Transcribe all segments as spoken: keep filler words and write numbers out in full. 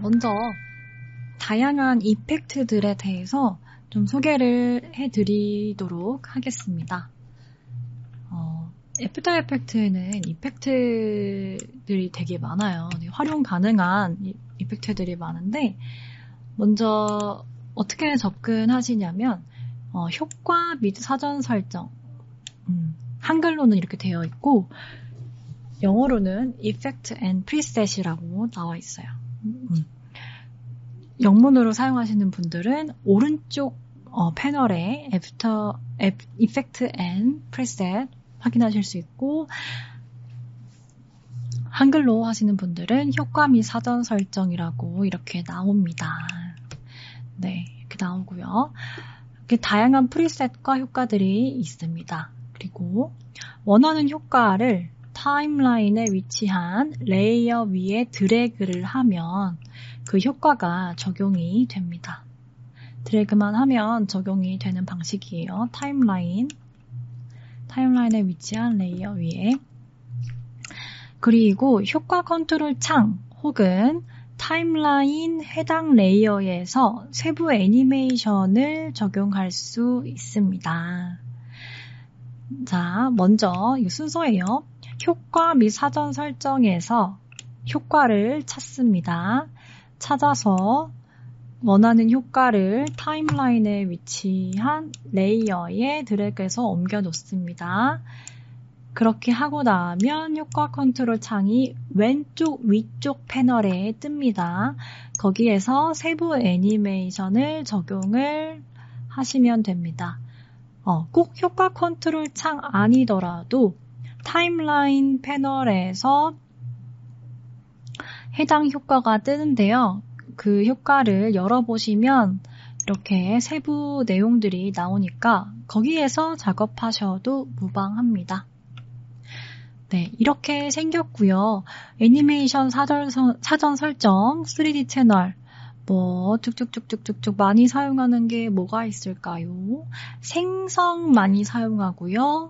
먼저 다양한 이펙트들에 대해서 좀 소개를 해드리도록 하겠습니다. 어, 애프터 이펙트에는 이펙트들이 되게 많아요. 활용 가능한 이, 이펙트들이 많은데 먼저 어떻게 접근하시냐면 어, 효과 및 사전 설정, 음, 한글로는 이렇게 되어 있고 영어로는 Effect and Preset이라고 나와 있어요. 음. 영문으로 사용하시는 분들은 오른쪽 어, 패널에 After, Effect and Preset 확인하실 수 있고 한글로 하시는 분들은 효과 및 사전 설정이라고 이렇게 나옵니다. 네, 이렇게 나오고요. 이렇게 다양한 프리셋과 효과들이 있습니다. 그리고 원하는 효과를 타임라인에 위치한 레이어 위에 드래그를 하면 그 효과가 적용이 됩니다. 드래그만 하면 적용이 되는 방식이에요. 타임라인, 타임라인에 위치한 레이어 위에. 그리고 효과 컨트롤 창 혹은 타임라인 해당 레이어에서 세부 애니메이션을 적용할 수 있습니다. 자, 먼저 이 순서예요. 효과 및 사전 설정에서 효과를 찾습니다. 찾아서 원하는 효과를 타임라인에 위치한 레이어에 드래그해서 옮겨 놓습니다. 그렇게 하고 나면 효과 컨트롤 창이 왼쪽 위쪽 패널에 뜹니다. 거기에서 세부 애니메이션을 적용을 하시면 됩니다. 어, 꼭 효과 컨트롤 창 아니더라도 타임라인 패널에서 해당 효과가 뜨는데요. 그 효과를 열어보시면 이렇게 세부 내용들이 나오니까 거기에서 작업하셔도 무방합니다. 네, 이렇게 생겼고요. 애니메이션 사전, 사전 설정, 쓰리디 채널, 뭐 쭉쭉쭉쭉쭉쭉 많이 사용하는 게 뭐가 있을까요? 생성 많이 사용하고요.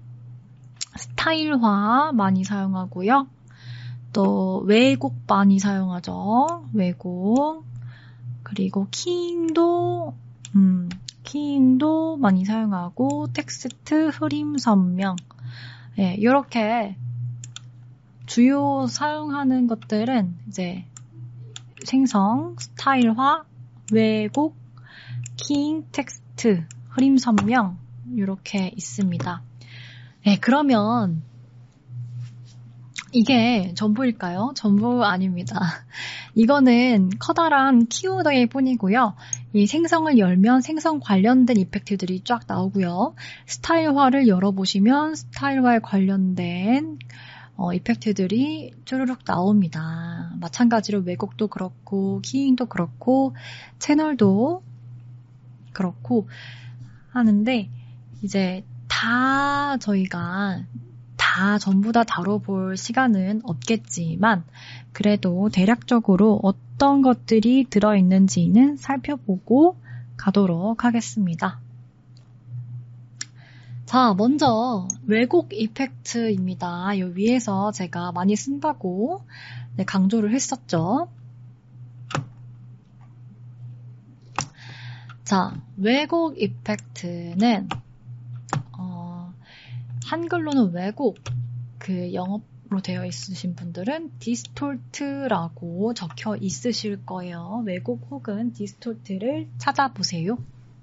스타일화 많이 사용하고요. 또 왜곡 많이 사용하죠. 왜곡. 그리고 키잉도 음, 키잉도 많이 사용하고 텍스트 흐림 선명. 예, 이렇게 주요 사용하는 것들은 이제 생성, 스타일화, 왜곡, 키잉, 텍스트, 흐림 선명 이렇게 있습니다. 네, 그러면 이게 전부일까요? 전부 아닙니다. 이거는 커다란 키워드일 뿐이고요. 이 생성을 열면 생성 관련된 이펙트들이 쫙 나오고요. 스타일화를 열어보시면 스타일화에 관련된 어, 이펙트들이 쭈르륵 나옵니다. 마찬가지로 왜곡도 그렇고 키잉도 그렇고 채널도 그렇고 하는데 이제 다 저희가 다 전부 다 다뤄볼 시간은 없겠지만 그래도 대략적으로 어떤 것들이 들어있는지는 살펴보고 가도록 하겠습니다. 자, 먼저 왜곡 이펙트입니다. 요 위에서 제가 많이 쓴다고 네, 강조를 했었죠. 자, 왜곡 이펙트는 어, 한글로는 왜곡, 그 영어로 되어 있으신 분들은 디스톨트라고 적혀 있으실 거예요. 왜곡 혹은 디스톨트를 찾아보세요.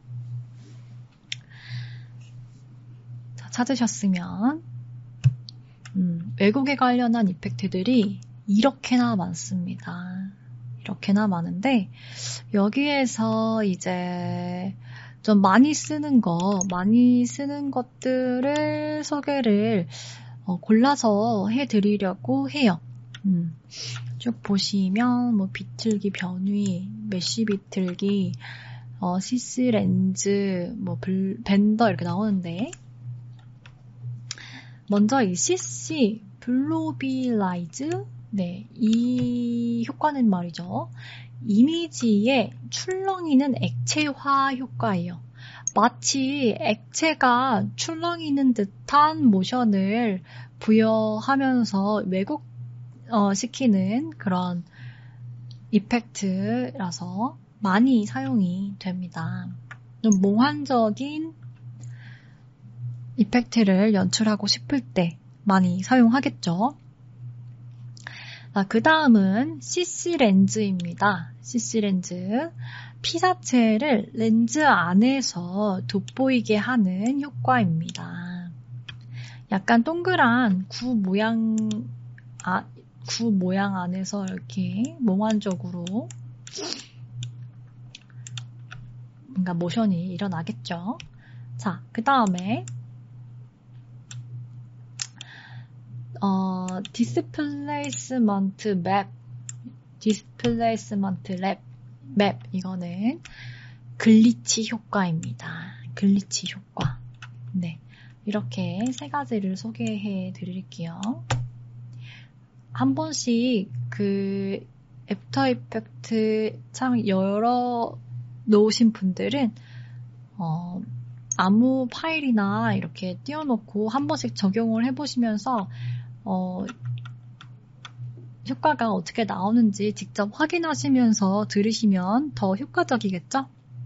자, 찾으셨으면 음, 왜곡에 관련한 이펙트들이 이렇게나 많습니다. 이렇게나 많은데 여기에서 이제 좀 많이 쓰는 거, 많이 쓰는 것들을 소개를 어, 골라서 해드리려고 해요. 음, 쭉 보시면 뭐 비틀기 변위, 메쉬 비틀기, 어, 시스 렌즈, 뭐 블, 벤더 이렇게 나오는데 먼저 이 씨씨 블로빌라이즈, 네, 이 효과는 말이죠. 이미지에 출렁이는 액체화 효과예요. 마치 액체가 출렁이는 듯한 모션을 부여하면서 왜곡 어, 시키는 그런 이펙트라서 많이 사용이 됩니다. 좀 몽환적인 이펙트를 연출하고 싶을 때 많이 사용하겠죠. 아, 그 다음은 씨씨 렌즈입니다. 씨씨 렌즈. 피사체를 렌즈 안에서 돋보이게 하는 효과입니다. 약간 동그란 구 모양, 아, 구 모양 안에서 이렇게 몽환적으로 뭔가 모션이 일어나겠죠. 자, 그 다음에 어, 디스플레이스먼트 맵, 디스플레이스먼트 랩, 맵, 이거는 글리치 효과입니다. 글리치 효과. 네. 이렇게 세 가지를 소개해 드릴게요. 한 번씩 그 애프터 이펙트 참 열어 놓으신 분들은, 어, 아무 파일이나 이렇게 띄워놓고 한 번씩 적용을 해보시면서 어, 효과가 어떻게 나오는지 직접 확인하시면서 들으시면 더 효과적이겠죠?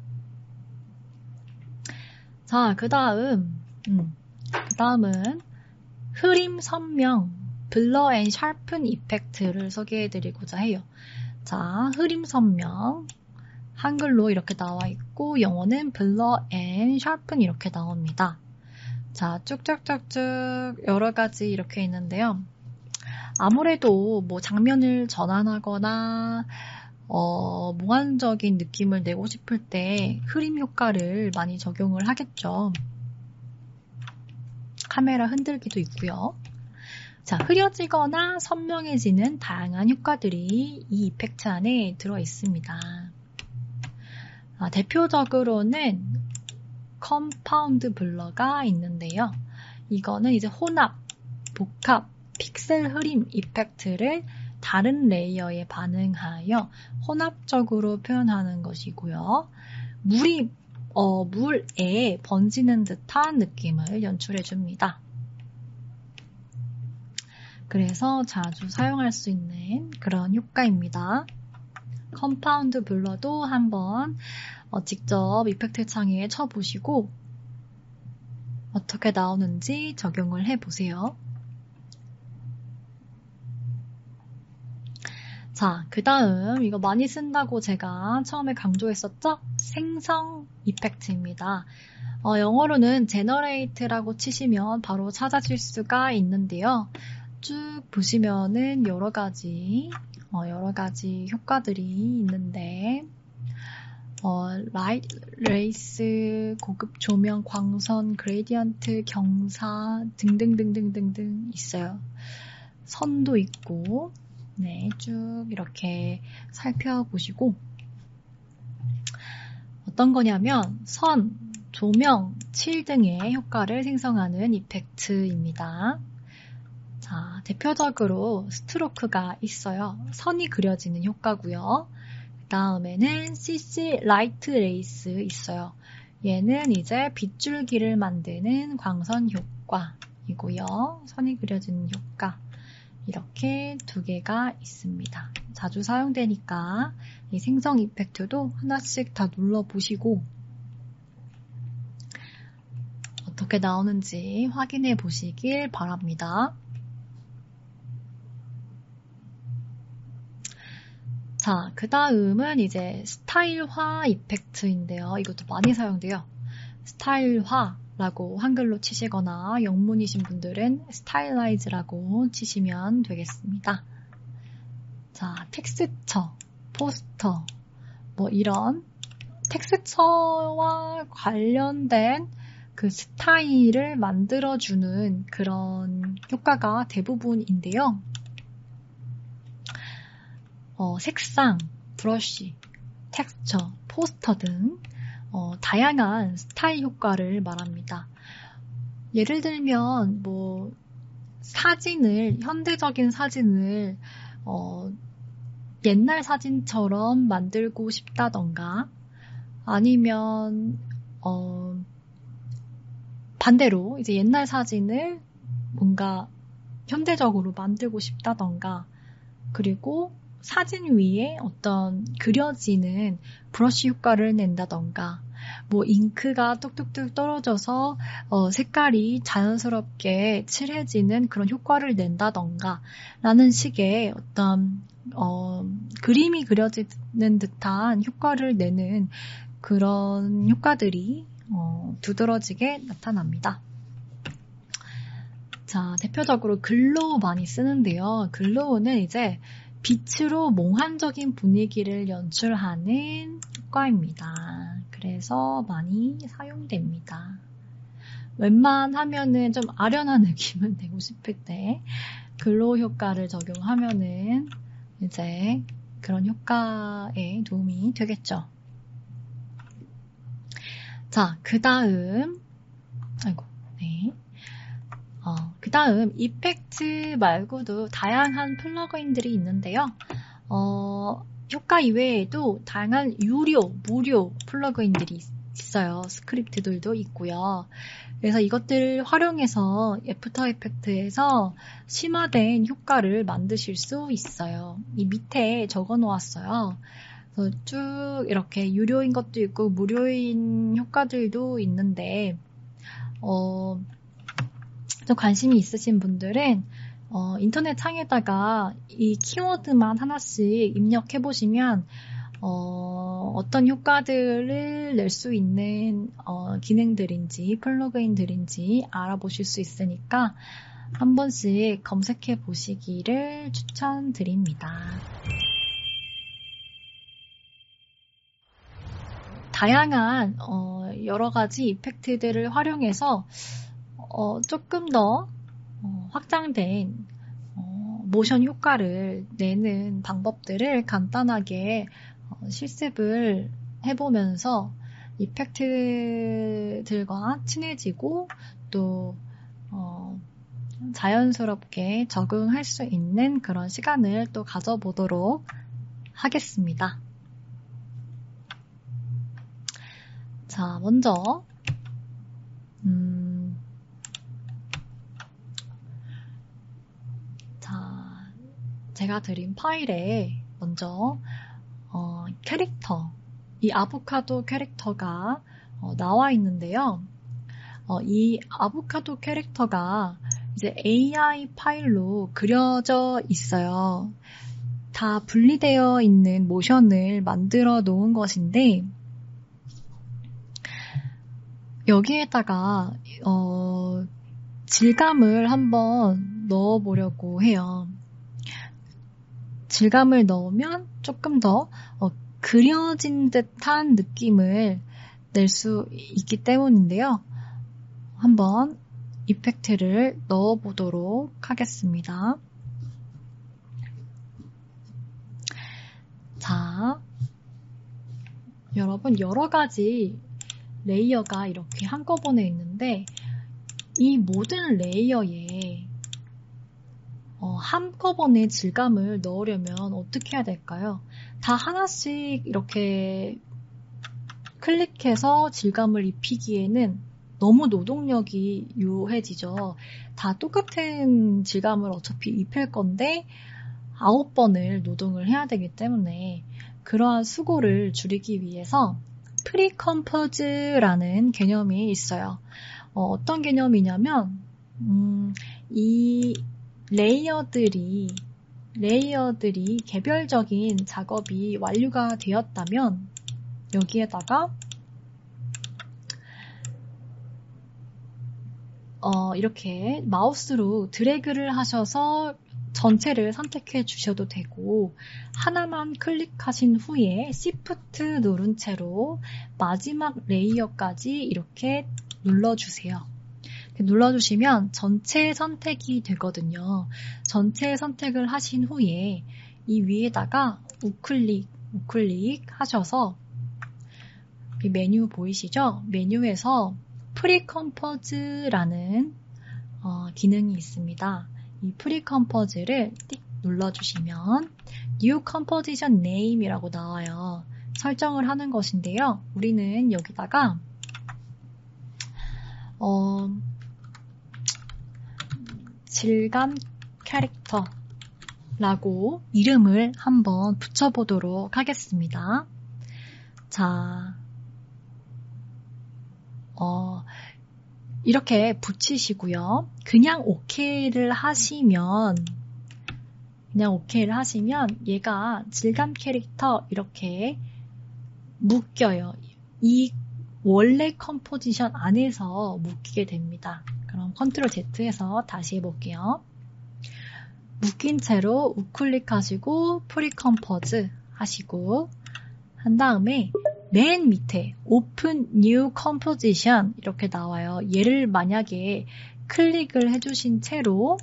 자, 그 다음, 음, 그 다음은 흐림 선명, 블러 앤 샤픈 이펙트를 소개해드리고자 해요. 자, 흐림 선명, 한글로 이렇게 나와 있고, 영어는 블러 앤 샤픈 이렇게 나옵니다. 자, 쭉쭉쭉쭉 여러 가지 이렇게 있는데요. 아무래도 뭐 장면을 전환하거나 어, 몽환적인 느낌을 내고 싶을 때 흐림 효과를 많이 적용을 하겠죠. 카메라 흔들기도 있고요. 자, 흐려지거나 선명해지는 다양한 효과들이 이 이펙트 안에 들어 있습니다. 아, 대표적으로는 컴파운드 블러가 있는데요. 이거는 이제 혼합, 복합, 픽셀 흐림 이펙트를 다른 레이어에 반응하여 혼합적으로 표현하는 것이고요. 물이 어, 물에 번지는 듯한 느낌을 연출해줍니다. 그래서 자주 사용할 수 있는 그런 효과입니다. 컴파운드 블러도 한번 어, 직접 이펙트 창에 쳐보시고 어떻게 나오는지 적용을 해보세요. 자, 그 다음 이거 많이 쓴다고 제가 처음에 강조했었죠? 생성 이펙트입니다. 어, 영어로는 generate라고 치시면 바로 찾아질 수가 있는데요. 쭉 보시면은 여러 가지 어, 여러 가지 효과들이 있는데 어, 라이트, 레이스, 고급 조명, 광선, 그레디언트, 경사 등등등등등등 있어요. 선도 있고 네, 쭉 이렇게 살펴보시고 어떤 거냐면 선, 조명, 칠 등의 효과를 생성하는 이펙트입니다. 자, 대표적으로 스트로크가 있어요. 선이 그려지는 효과고요. 그 다음에는 씨씨 라이트 레이스 있어요. 얘는 이제 빗줄기를 만드는 광선 효과이고요. 선이 그려지는 효과. 이렇게 두 개가 있습니다. 자주 사용되니까 이 생성 이펙트도 하나씩 다 눌러보시고 어떻게 나오는지 확인해 보시길 바랍니다. 자, 그 다음은 이제 스타일화 이펙트인데요. 이것도 많이 사용돼요. 스타일화라고 한글로 치시거나 영문이신 분들은 스타일라이즈라고 치시면 되겠습니다. 자, 텍스처, 포스터, 뭐 이런 텍스처와 관련된 그 스타일을 만들어주는 그런 효과가 대부분인데요. 어, 색상, 브러쉬, 텍스처, 포스터 등 어, 다양한 스타일 효과를 말합니다. 예를 들면 뭐 사진을 현대적인 사진을 어, 옛날 사진처럼 만들고 싶다던가 아니면 어, 반대로 이제 옛날 사진을 뭔가 현대적으로 만들고 싶다던가 그리고 사진 위에 어떤 그려지는 브러쉬 효과를 낸다던가, 뭐 잉크가 뚝뚝뚝 떨어져서 어, 색깔이 자연스럽게 칠해지는 그런 효과를 낸다던가 라는 식의 어떤 어, 그림이 그려지는 듯한 효과를 내는 그런 효과들이 어, 두드러지게 나타납니다. 자, 대표적으로 글로우 많이 쓰는데요. 글로우는 이제 빛으로 몽환적인 분위기를 연출하는 효과입니다. 그래서 많이 사용됩니다. 웬만하면은 좀 아련한 느낌을 내고 싶을 때 글로우 효과를 적용하면은 이제 그런 효과에 도움이 되겠죠. 자, 그 다음, 아이고, 네. 어, 그 다음, 이펙트 말고도 다양한 플러그인들이 있는데요. 어, 효과 이외에도 다양한 유료, 무료 플러그인들이 있어요. 스크립트들도 있고요. 그래서 이것들을 활용해서 애프터 이펙트에서 심화된 효과를 만드실 수 있어요. 이 밑에 적어 놓았어요. 그래서 쭉 이렇게 유료인 것도 있고 무료인 효과들도 있는데 어, 좀 관심이 있으신 분들은 어, 인터넷 창에다가 이 키워드만 하나씩 입력해 보시면 어, 어떤 효과들을 낼 수 있는 어, 기능들인지 플러그인들인지 알아보실 수 있으니까 한 번씩 검색해 보시기를 추천드립니다. 다양한 어, 여러 가지 이펙트들을 활용해서 어, 조금 더 어, 확장된 어, 모션 효과를 내는 방법들을 간단하게 어, 실습을 해보면서 이펙트들과 친해지고 또 어, 자연스럽게 적응할 수 있는 그런 시간을 또 가져보도록 하겠습니다. 자, 먼저 음, 자, 제가 드린 파일에 먼저 어, 캐릭터, 이 아보카도 캐릭터가 어, 나와 있는데요. 어, 이 아보카도 캐릭터가 이제 에이아이 파일로 그려져 있어요. 다 분리되어 있는 모션을 만들어 놓은 것인데 여기에다가 어, 질감을 한번 넣어보려고 해요. 질감을 넣으면 조금 더 어, 그려진 듯한 느낌을 낼 수 있기 때문인데요. 한번 이펙트를 넣어보도록 하겠습니다. 자, 여러분 여러 가지 레이어가 이렇게 한꺼번에 있는데 이 모든 레이어에 어, 한꺼번에 질감을 넣으려면 어떻게 해야 될까요? 다 하나씩 이렇게 클릭해서 질감을 입히기에는 너무 노동력이 유해지죠. 다 똑같은 질감을 어차피 입힐 건데 아홉 번을 노동을 해야 되기 때문에 그러한 수고를 줄이기 위해서 프리컴포즈라는 개념이 있어요. 어, 어떤 개념이냐면 음, 이 레이어들이 레이어들이 개별적인 작업이 완료가 되었다면 여기에다가 어, 이렇게 마우스로 드래그를 하셔서 전체를 선택해 주셔도 되고 하나만 클릭하신 후에 Shift 누른 채로 마지막 레이어까지 이렇게 눌러주세요. 눌러주시면 전체 선택이 되거든요. 전체 선택을 하신 후에 이 위에다가 우클릭, 우클릭 하셔서 이 메뉴 보이시죠? 메뉴에서 프리컴포즈라는 어, 기능이 있습니다. 이 프리컴포즈를 띡 눌러주시면 New Composition Name이라고 나와요. 설정을 하는 것인데요. 우리는 여기다가 어, 질감 캐릭터 라고 이름을 한번 붙여보도록 하겠습니다. 자, 어, 이렇게 붙이시고요. 그냥 오케이를 하시면, 그냥 오케이를 하시면 얘가 질감 캐릭터 이렇게 묶여요. 이 원래 컴포지션 안에서 묶이게 됩니다. 그럼 컨트롤 Z에서 다시 해볼게요. 묶인 채로 우클릭 하시고 프리컴포즈 하시고 한 다음에 맨 밑에 Open New Composition 이렇게 나와요. 얘를 만약에 클릭을 해주신 채로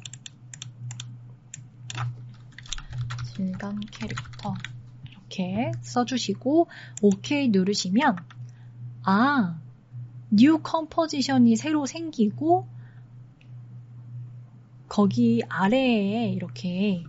질감 캐릭터 이렇게 써주시고 OK 누르시면 아, New Composition이 새로 생기고 거기 아래에 이렇게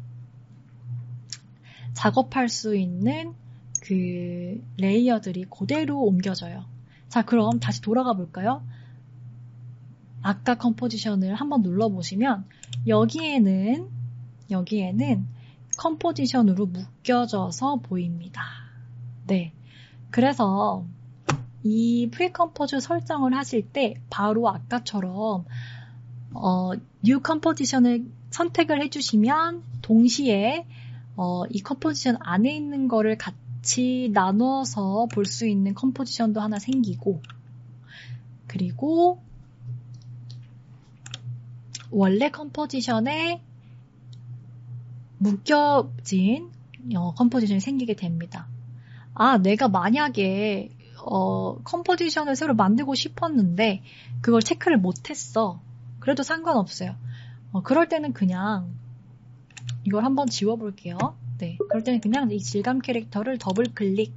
작업할 수 있는 그 레이어들이 그대로 옮겨져요. 자, 그럼 다시 돌아가 볼까요? 아까 컴포지션을 한번 눌러보시면 여기에는 여기에는 컴포지션으로 묶여져서 보입니다. 네, 그래서 이 프리컴포즈 설정을 하실 때 바로 아까처럼 어, New Composition을 선택을 해주시면 동시에 어, 이 컴포지션 안에 있는 거를 같이 나눠서 볼 수 있는 컴포지션도 하나 생기고 그리고 원래 컴포지션에 묶여진 어, 컴포지션이 생기게 됩니다. 아, 내가 만약에 어, 컴포지션을 새로 만들고 싶었는데 그걸 체크를 못했어. 그래도 상관없어요. 어, 그럴 때는 그냥 이걸 한번 지워볼게요. 네, 그럴 때는 그냥 이 질감 캐릭터를 더블 클릭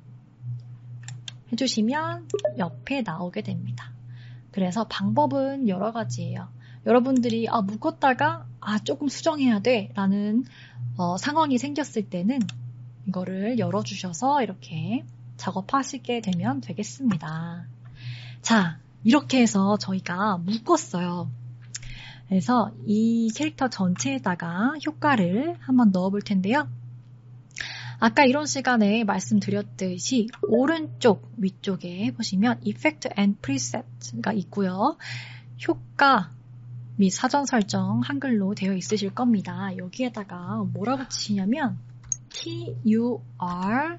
해주시면 옆에 나오게 됩니다. 그래서 방법은 여러 가지예요. 여러분들이 아 묶었다가 아 조금 수정해야 돼 라는 어, 상황이 생겼을 때는 이거를 열어주셔서 이렇게 작업하시게 되면 되겠습니다. 자, 이렇게 해서 저희가 묶었어요. 그래서 이 캐릭터 전체에다가 효과를 한번 넣어볼 텐데요. 아까 이런 시간에 말씀드렸듯이 오른쪽 위쪽에 보시면 Effect and Preset가 있고요. 효과 및 사전 설정 한글로 되어 있으실 겁니다. 여기에다가 뭐라고 치시냐면 T U R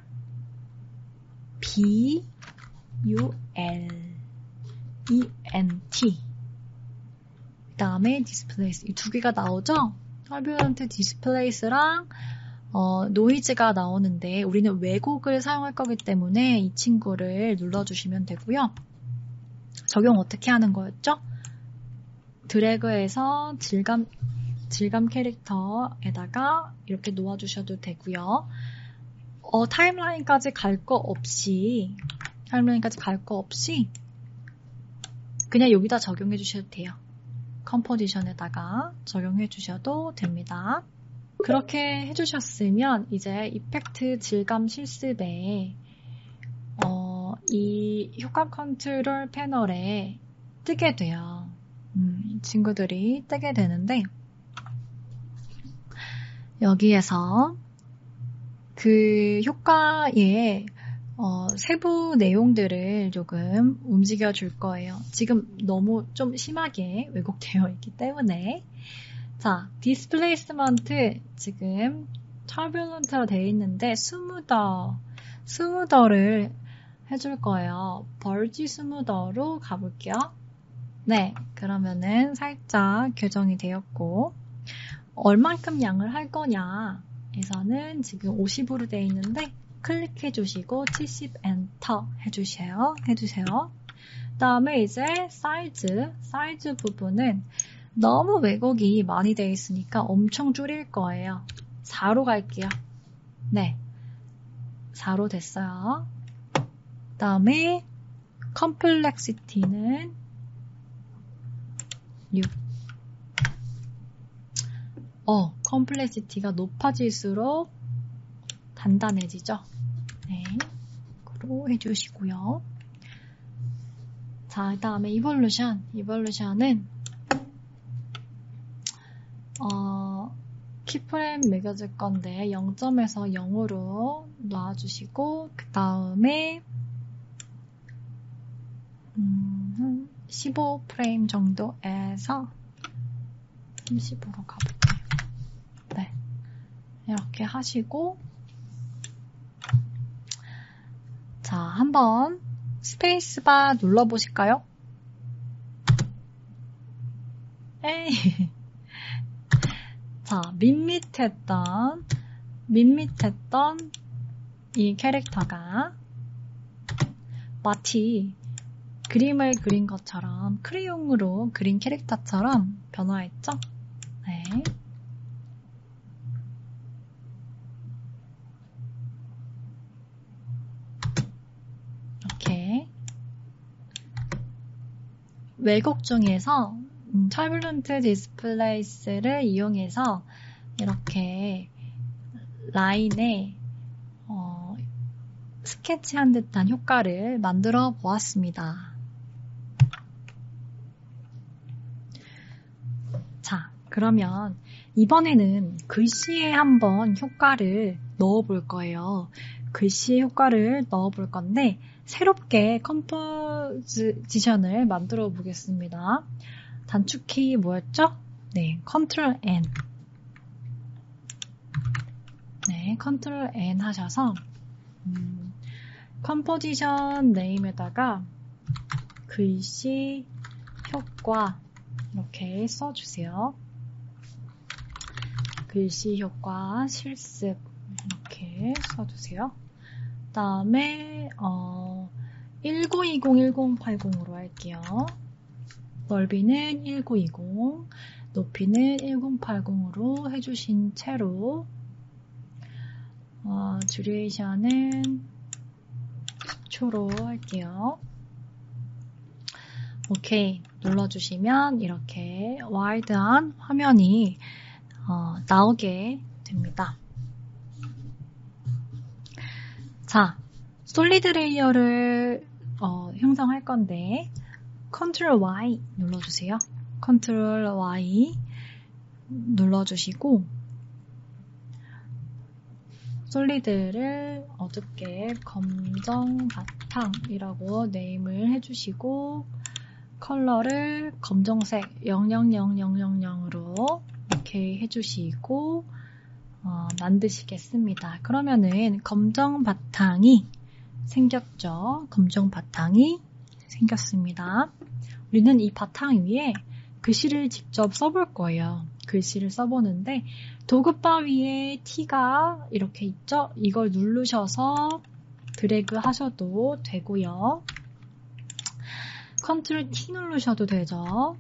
B U L E N T 그 다음에 디스플레이스 이 두 개가 나오죠? 터뷸런트 디스플레이스랑 어, 노이즈가 나오는데 우리는 왜곡을 사용할 거기 때문에 이 친구를 눌러주시면 되고요. 적용 어떻게 하는 거였죠? 드래그해서 질감, 질감 캐릭터에다가 이렇게 놓아주셔도 되고요. 어, 타임라인까지 갈 거 없이 타임라인까지 갈 거 없이 그냥 여기다 적용해 주셔도 돼요. 컴포지션에다가 적용해 주셔도 됩니다. 그렇게 해주셨으면 이제 이펙트 질감 실습에 어, 이 효과 컨트롤 패널에 뜨게 돼요. 음, 이 친구들이 뜨게 되는데 여기에서 그 효과의 어, 세부 내용들을 조금 움직여 줄 거예요. 지금 너무 좀 심하게 왜곡되어 있기 때문에 자, 디스플레이스먼트 지금 터뷸런트로 되어 있는데 스무더, 스무더를 해줄 거예요. 벌지 스무더로 가볼게요. 네, 그러면은 살짝 교정이 되었고 얼만큼 양을 할 거냐에서는 지금 오십으로 되어 있는데 클릭해 주시고 칠십 엔터 해주세요. 해주세요. 그 다음에 이제 사이즈, 사이즈 부분은 너무 왜곡이 많이 되어 있으니까 엄청 줄일 거예요. 사로 갈게요. 네, 사로 됐어요. 그 다음에 컴플렉시티는 육. 어, 컴플렉시티가 높아질수록 단단해지죠? 네, 그로 해주시고요. 자, 그 다음에 이볼루션. 이볼루션은 어, 키프레임 매겨줄 건데 영 점에서 영으로 놔주시고 그 다음에 음, 십오 프레임 정도에서 삼십으로 가볼게요. 네, 이렇게 하시고 자, 한번 스페이스바 눌러보실까요? 에이. 자, 밋밋했던, 밋밋했던 이 캐릭터가 마치 그림을 그린 것처럼 크레용으로 그린 캐릭터처럼 변화했죠? 네. 이렇게 왜곡 중에서 음, 터뷸런트 디스플레이스를 이용해서 이렇게 라인에 어, 스케치한 듯한 효과를 만들어 보았습니다. 자, 그러면 이번에는 글씨에 한번 효과를 넣어 볼 거예요. 글씨에 효과를 넣어 볼 건데 새롭게 컴포지션을 만들어 보겠습니다. 단축키 뭐였죠? 네, 컨트롤 N. 네, 컨트롤 N 하셔서 음, 컴포지션 네임에다가 글씨 효과 이렇게 써주세요. 글씨 효과 실습 이렇게 써주세요. 그 다음에 어, 천구백이십 천팔십으로 할게요. 넓이는 천구백이십, 높이는 천팔십으로 해주신 채로 어, 듀레이션은 십 초로 할게요. 오케이 눌러주시면 이렇게 와이드한 화면이 어, 나오게 됩니다. 자, 솔리드 레이어를 어, 형성할 건데 컨트롤 Y 눌러주세요. 컨트롤 Y 눌러주시고 솔리드를 어둡게 검정 바탕이라고 네임을 해주시고 컬러를 검정색 영영영영영으로 이렇게 해주시고 어, 만드시겠습니다. 그러면은 검정 바탕이 생겼죠. 검정 바탕이 생겼습니다. 우리는 이 바탕 위에 글씨를 직접 써볼 거예요. 글씨를 써보는데 도구바 위에 T가 이렇게 있죠? 이걸 누르셔서 드래그 하셔도 되고요. 컨트롤 T 누르셔도 되죠.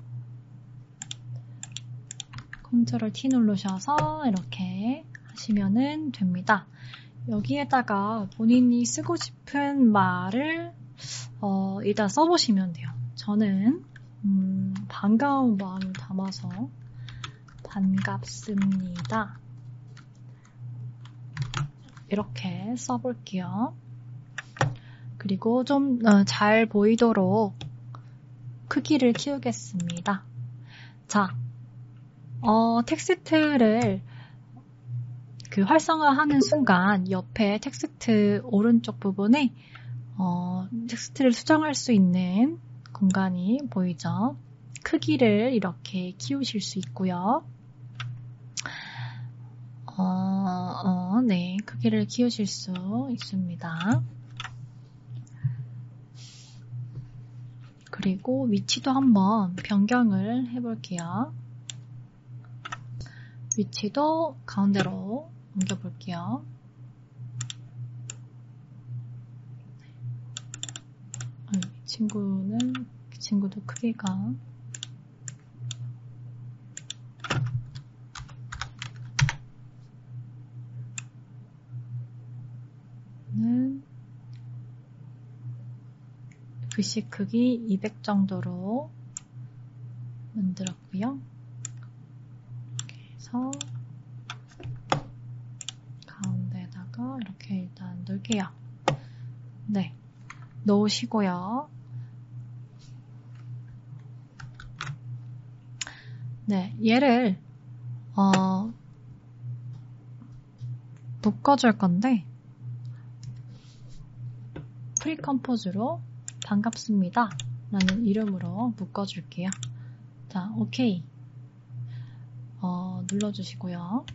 컨트롤 T 누르셔서 이렇게 하시면은 됩니다. 여기에다가 본인이 쓰고 싶은 말을 어, 일단 써보시면 돼요. 저는 음, 반가운 마음을 담아서 반갑습니다. 이렇게 써볼게요. 그리고 좀 잘 보이도록 크기를 키우겠습니다. 자, 어, 텍스트를 그 활성화하는 순간 옆에 텍스트 오른쪽 부분에 어, 텍스트를 수정할 수 있는 공간이 보이죠? 크기를 이렇게 키우실 수 있고요. 어, 어, 네, 크기를 키우실 수 있습니다. 그리고 위치도 한번 변경을 해볼게요. 위치도 가운데로 옮겨볼게요. 이 친구는, 이 친구도 크기가 는 글씨 크기 이백 정도로 만들었고요. 이렇게 해서 가운데다가 이렇게 일단 넣을게요. 네, 넣으시고요. 네, 얘를 어, 묶어줄 건데 프리컴포즈로 반갑습니다 라는 이름으로 묶어줄게요. 자, 오케이. 어, 눌러주시고요.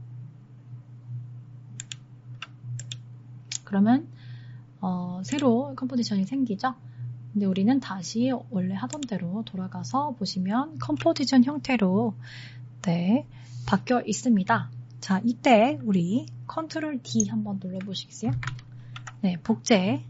그러면 어, 새로 컴포지션이 생기죠? 근데 우리는 다시 원래 하던 대로 돌아가서 보시면 컴포지션 형태로 네, 바뀌어 있습니다. 자, 이때 우리 컨트롤 디 한번 눌러보시겠어요? 네, 복제.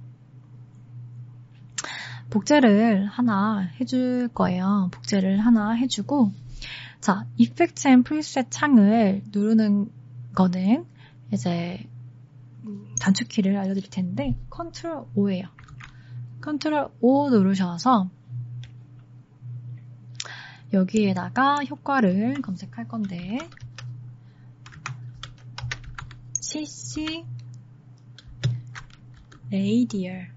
복제를 하나 해줄 거예요. 복제를 하나 해주고, 자, 이펙트 앤 프리셋 창을 누르는 거는 이제 단축키를 알려드릴 텐데, 컨트롤 오예요. 컨트롤 오 누르셔서 여기에다가 효과를 검색할 건데, 씨씨 Radial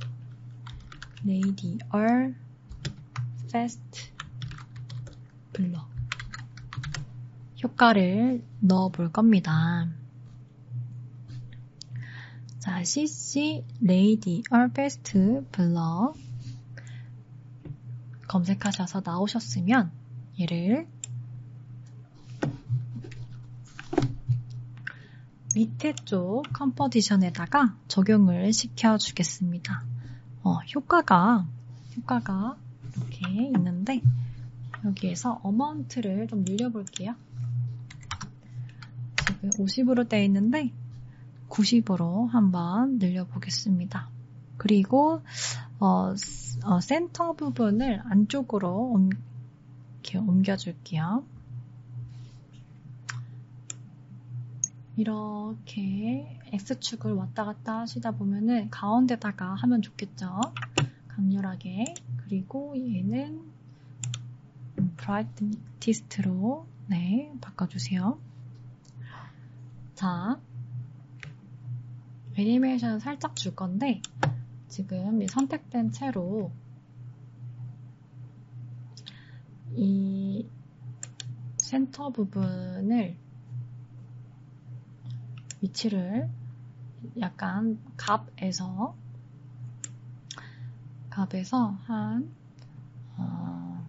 Radial Fast Blur 효과를 넣어 볼 겁니다. 자, 씨씨 Radial Fast Blur 검색하셔서 나오셨으면 얘를 밑에 쪽 컴포지션에다가 적용을 시켜주겠습니다. 어, 효과가, 효과가 이렇게 있는데, 여기에서 어마운트를 좀 늘려볼게요. 지금 오십으로 되어 있는데, 구십으로 한번 늘려보겠습니다. 그리고, 어, 어, 센터 부분을 안쪽으로 옮, 이렇게 옮겨줄게요. 이렇게 X축을 왔다 갔다 하시다 보면은 가운데다가 하면 좋겠죠. 강렬하게. 그리고 얘는 브라이트니스트로 네, 바꿔주세요. 자, 애니메이션 살짝 줄 건데 지금 이 선택된 채로 이 센터 부분을 위치를 약간 갑에서 갑에서 한 어,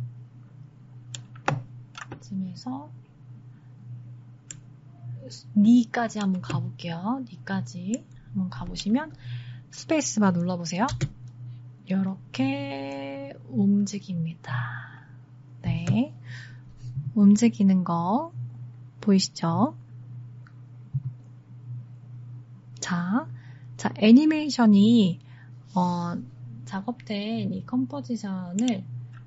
쯤에서 니까지 한번 가볼게요. 니까지 한번 가보시면 스페이스바 눌러보세요. 이렇게 움직입니다. 네, 움직이는 거 보이시죠? 자, 자 애니메이션이 어, 작업된 이 컴포지션을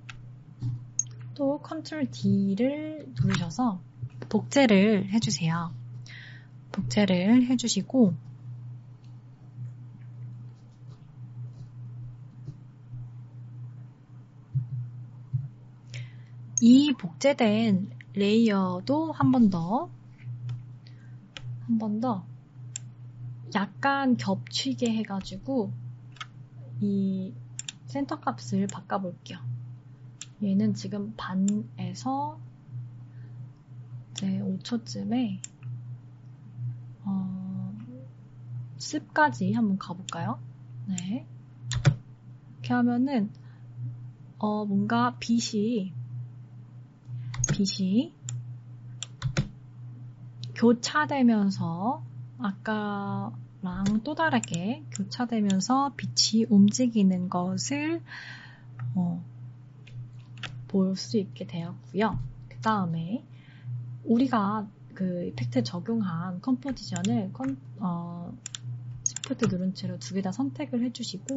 또 컨트롤 D를 누르셔서 복제를 해주세요. 복제를 해주시고 이 복제된 레이어도 한 번 더 한 번 더 약간 겹치게 해가지고 이 센터 값을 바꿔볼게요. 얘는 지금 반에서 이제 오 초쯤에 어, 십까지 한번 가볼까요? 네. 이렇게 하면은 어, 뭔가 빛이 빛이 교차되면서 아까랑 또 다르게 교차되면서 빛이 움직이는 것을 어, 볼 수 있게 되었고요. 그 다음에 우리가 그 이펙트 적용한 컴포지션을 컨, 어, 시프트 누른 채로 두 개 다 선택을 해주시고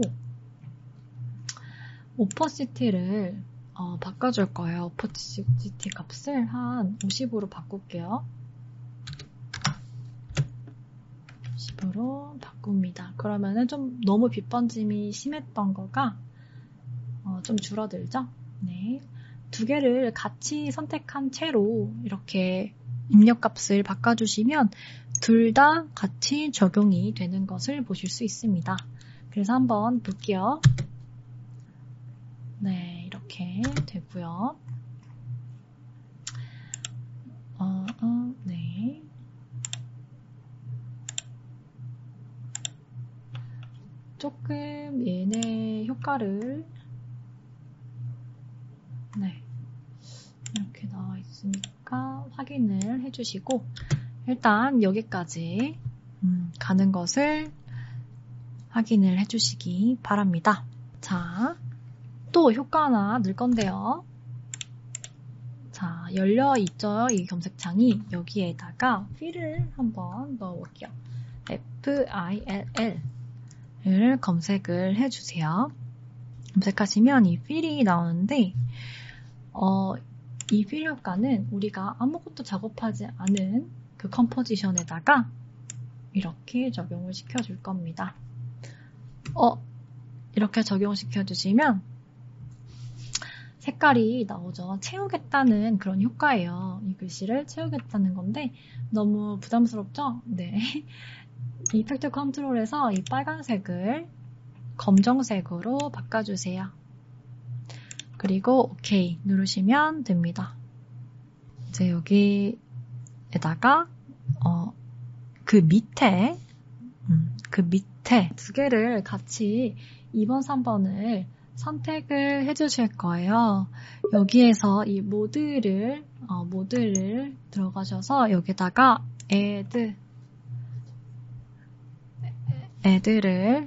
오퍼시티를 어, 바꿔줄 거예요. 오퍼시티 값을 한 오십으로 바꿀게요. 오십으로 바꿉니다. 그러면은 좀 너무 빛번짐이 심했던 거가 어, 좀 줄어들죠? 네. 두 개를 같이 선택한 채로 이렇게 입력값을 바꿔주시면 둘 다 같이 적용이 되는 것을 보실 수 있습니다. 그래서 한번 볼게요. 네, 이렇게 되고요. 어, 어, 네. 조금 얘네 효과를 네 이렇게 나와 있으니까 확인을 해주시고 일단 여기까지 음, 가는 것을 확인을 해주시기 바랍니다. 자, 또 효과 하나 넣을 건데요. 자, 열려 있죠? 이 검색창이. 여기에다가 fill을 한번 넣어볼게요. F-I-L-L을 검색을 해주세요. 검색하시면 이 fill이 나오는데 어, 이 fill 효과는 우리가 아무것도 작업하지 않은 그 컴포지션에다가 이렇게 적용을 시켜줄 겁니다. 어, 이렇게 적용시켜 주시면 색깔이 나오죠. 채우겠다는 그런 효과예요. 이 글씨를 채우겠다는 건데 너무 부담스럽죠? 네. 이펙트 컨트롤에서 이 빨간색을 검정색으로 바꿔주세요. 그리고 오케이 누르시면 됩니다. 이제 여기에다가 어, 그 밑에 음, 그 밑에 두 개를 같이 이 번, 삼 번을 선택을 해주실 거예요. 여기에서 이 모드를 어, 모드를 들어가셔서 여기다가 add add를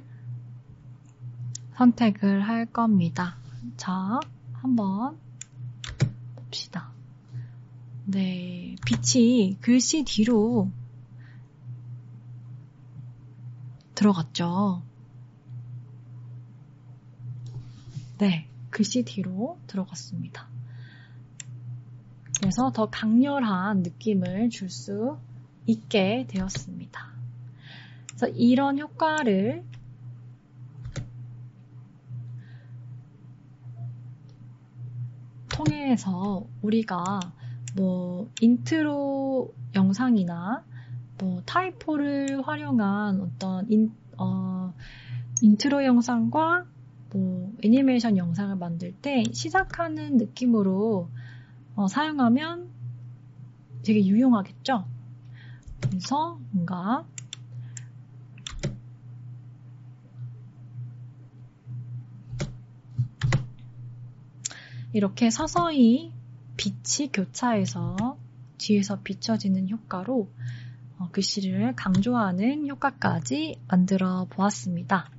선택을 할 겁니다. 자, 한번 봅시다. 네, 빛이 글씨 뒤로 들어갔죠. 네, 글씨 뒤로 들어갔습니다. 그래서 더 강렬한 느낌을 줄 수 있게 되었습니다. 그래서 이런 효과를 통해서 우리가 뭐 인트로 영상이나 뭐 타이포를 활용한 어떤 인, 어, 인트로 영상과 뭐 애니메이션 영상을 만들 때 시작하는 느낌으로 어, 사용하면 되게 유용하겠죠? 그래서 뭔가 이렇게 서서히 빛이 교차해서 뒤에서 비춰지는 효과로 어, 글씨를 강조하는 효과까지 만들어 보았습니다.